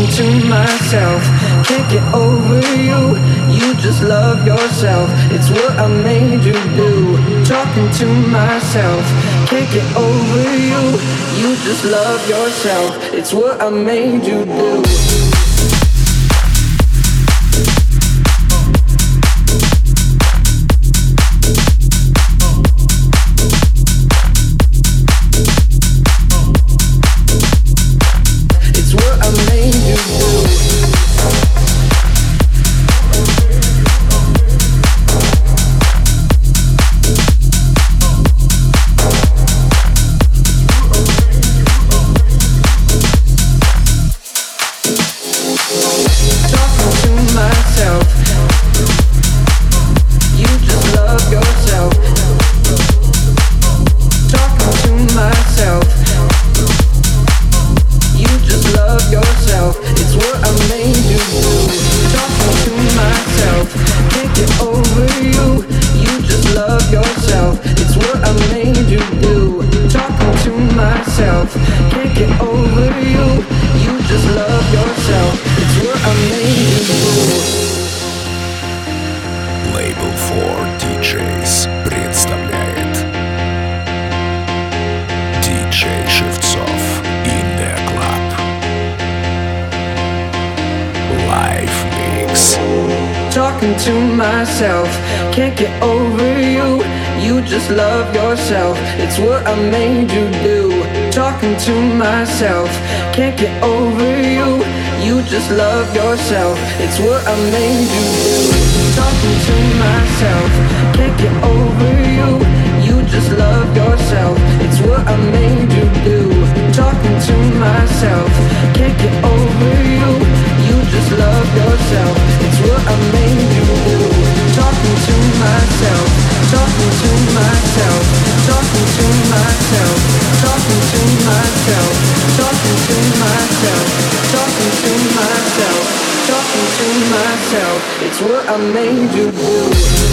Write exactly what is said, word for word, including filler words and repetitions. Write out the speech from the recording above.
to myself, can't get over you. You just love yourself, it's what I made you do. Talking to myself, can't get over you. You just love yourself, it's what I made you do. Talking to myself, can't get over you. You just love yourself, it's what I made you do. Talking to myself, can't get over you. You just love yourself, it's what I made you do. Talking to myself, can't get over you. You just love yourself, it's what I made you do. Talking to myself, can't get over you. You just love yourself, it's what I made you do. Talking to myself, talking to myself, talking to myself, talking to myself, talking to myself, talking to myself, talking to myself, it's what I made you do.